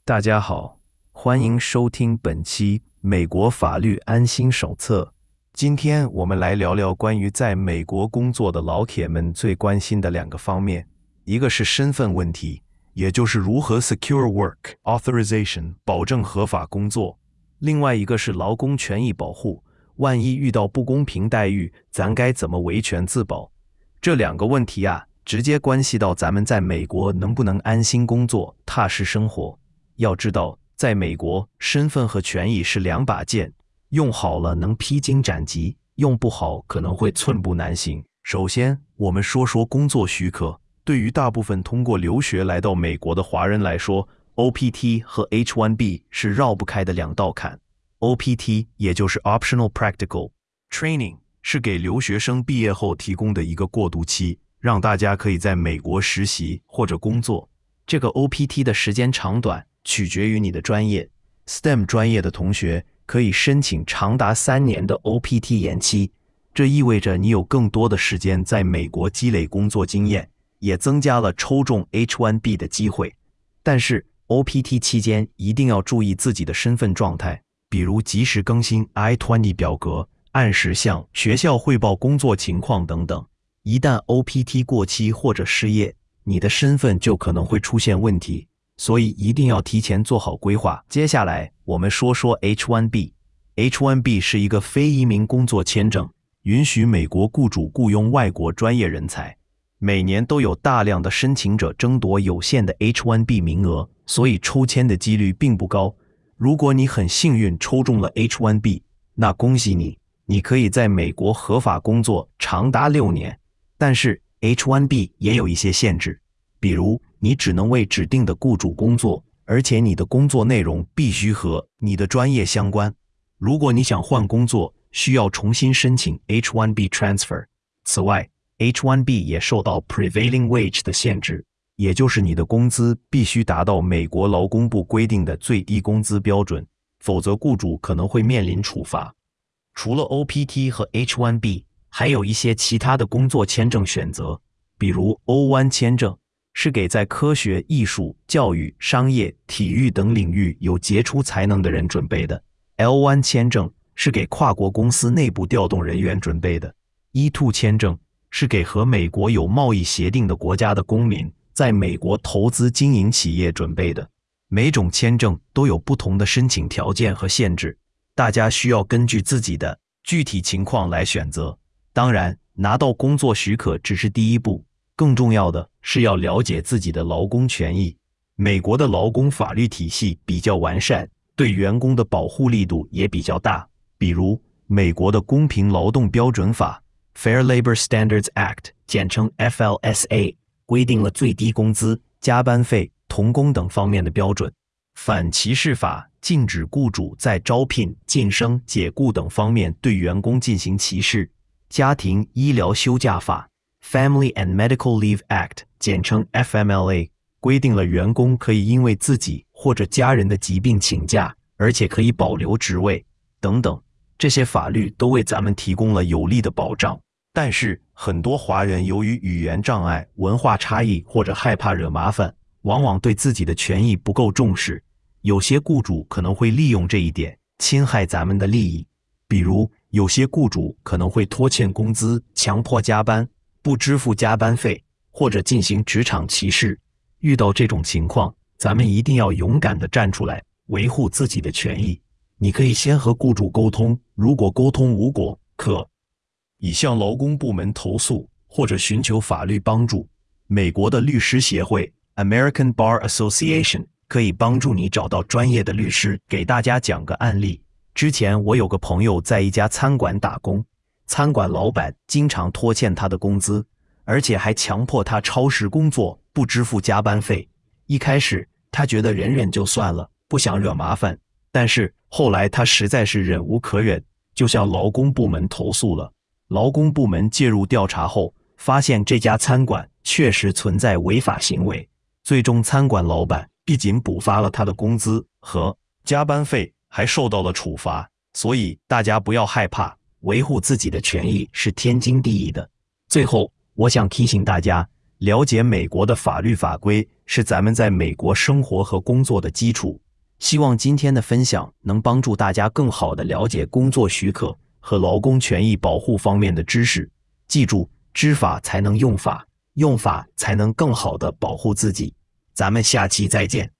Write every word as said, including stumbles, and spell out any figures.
大家好，欢迎收听本期美国法律安心手册。今天我们来聊聊关于在美国工作的老铁们最关心的两个方面，一个是身份问题，也就是如何 secure work authorization 保证合法工作；另外一个是劳工权益保护，万一遇到不公平待遇，咱该怎么维权自保？这两个问题啊，直接关系到咱们在美国能不能安心工作、踏实生活。要知道，在美国，身份和权益是两把剑，用好了能披荆斩棘，用不好可能会寸步难行。首先，我们说说工作许可。对于大部分通过留学来到美国的华人来说 ，O P T 和 H 一 B 是绕不开的两道坎。O P T 也就是 Optional Practical Training， 是给留学生毕业后提供的一个过渡期，让大家可以在美国实习或者工作。这个 O P T 的时间长短取决于你的专业 ，S T E M 专业的同学可以申请长达三年的 O P T 延期，这意味着你有更多的时间在美国积累工作经验，也增加了抽中 H 一 B 的机会。但是 O P T 期间一定要注意自己的身份状态，比如及时更新 I 二十 表格，按时向学校汇报工作情况等等。一旦 O P T 过期或者失业，你的身份就可能会出现问题。所以一定要提前做好规划。接下来我们说说 H 一 B。H 一 B 是一个非移民工作签证，允许美国雇主雇佣外国专业人才。每年都有大量的申请者争夺有限的 H 一 B 名额，所以抽签的几率并不高。如果你很幸运抽中了 H 一 B， 那恭喜你，你可以在美国合法工作长达六年。但是 H 一 B 也有一些限制，比如你只能为指定的雇主工作，而且你的工作内容必须和你的专业相关。如果你想换工作，需要重新申请 H 一 B transfer。此外 ，H 一 B 也受到 prevailing wage 的限制，也就是你的工资必须达到美国劳工部规定的最低工资标准，否则雇主可能会面临处罚。除了 O P T 和 H 一 B， 还有一些其他的工作签证选择，比如 O 一 签证。是给在科学、艺术、教育、商业、体育等领域有杰出才能的人准备的。L 一 签证是给跨国公司内部调动人员准备的。E 二 签证是给和美国有贸易协定的国家的公民在美国投资经营企业准备的。每种签证都有不同的申请条件和限制，大家需要根据自己的具体情况来选择。当然，拿到工作许可只是第一步。更重要的是要了解自己的劳工权益。美国的劳工法律体系比较完善，对员工的保护力度也比较大。比如，美国的公平劳动标准法 （Fair Labor Standards Act） 简称 F L S A， 规定了最低工资、加班费、童工等方面的标准。反歧视法禁止雇主在招聘、晋升、解雇等方面对员工进行歧视。家庭医疗休假法Family and Medical Leave Act 简称 F M L A 规定了员工可以因为自己或者家人的疾病请假，而且可以保留职位等等。这些法律都为咱们提供了有力的保障。但是很多华人由于语言障碍、文化差异或者害怕惹麻烦，往往对自己的权益不够重视。有些雇主可能会利用这一点侵害咱们的利益。比如有些雇主可能会拖欠工资、强迫加班、不支付加班费，或者进行职场歧视。遇到这种情况，咱们一定要勇敢地站出来，维护自己的权益。你可以先和雇主沟通，如果沟通无果，可以向劳工部门投诉，或者寻求法律帮助。美国的律师协会 American Bar Association 可以帮助你找到专业的律师。给大家讲个案例，之前我有个朋友在一家餐馆打工，餐馆老板经常拖欠他的工资，而且还强迫他超时工作，不支付加班费。一开始他觉得忍忍就算了，不想惹麻烦，但是后来他实在是忍无可忍，就向劳工部门投诉了。劳工部门介入调查后，发现这家餐馆确实存在违法行为，最终餐馆老板不仅补发了他的工资和加班费，还受到了处罚。所以大家不要害怕，维护自己的权益是天经地义的。最后，我想提醒大家，了解美国的法律法规是咱们在美国生活和工作的基础。希望今天的分享能帮助大家更好地了解工作许可和劳工权益保护方面的知识。记住，知法才能用法，用法才能更好地保护自己。咱们下期再见。